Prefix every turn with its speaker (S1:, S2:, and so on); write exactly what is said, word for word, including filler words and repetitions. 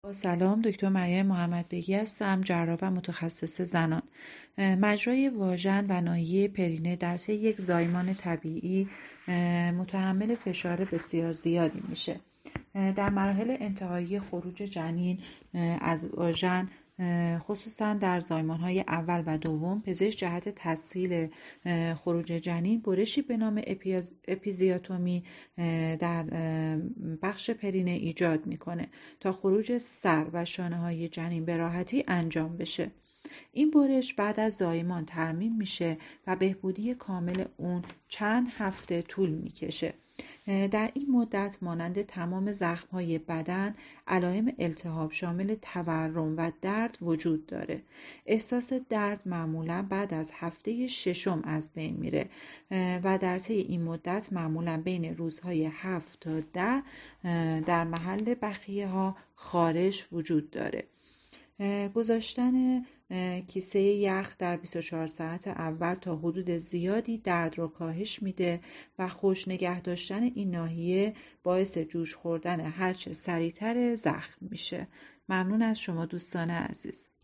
S1: سلام، دکتر مریم محمدبگی هستم، جراح و متخصص زنان. مجرای واژن و ناحیه پرینه در طی یک زایمان طبیعی متحمل فشار بسیار زیادی میشه. در مراحل انتهایی خروج جنین از واژن، خصوصا در زایمان‌های اول و دوم، پزشک جهت تسهیل خروج جنین برشی به نام اپیز... اپیزیاتومی در بخش پرینه ایجاد میکنه تا خروج سر و شانه‌های جنین به راحتی انجام بشه. این برش بعد از زایمان ترمیم میشه و بهبودی کامل اون چند هفته طول میکشه. در این مدت مانند تمام زخم‌های بدن علائم التهاب شامل تورم و درد وجود داره. احساس درد معمولا بعد از هفته ششم از بین میره و در طی این مدت معمولا بین روزهای هفت تا ده در محل بخیه ها خارش وجود داره. گذاشتن کیسه یخ در بیست و چهار ساعت اول تا حدود زیادی درد رو کاهش میده و خوش نگه داشتن این ناحیه باعث جوش خوردن هرچه سریعتر زخم میشه. ممنون از شما دوستان عزیز.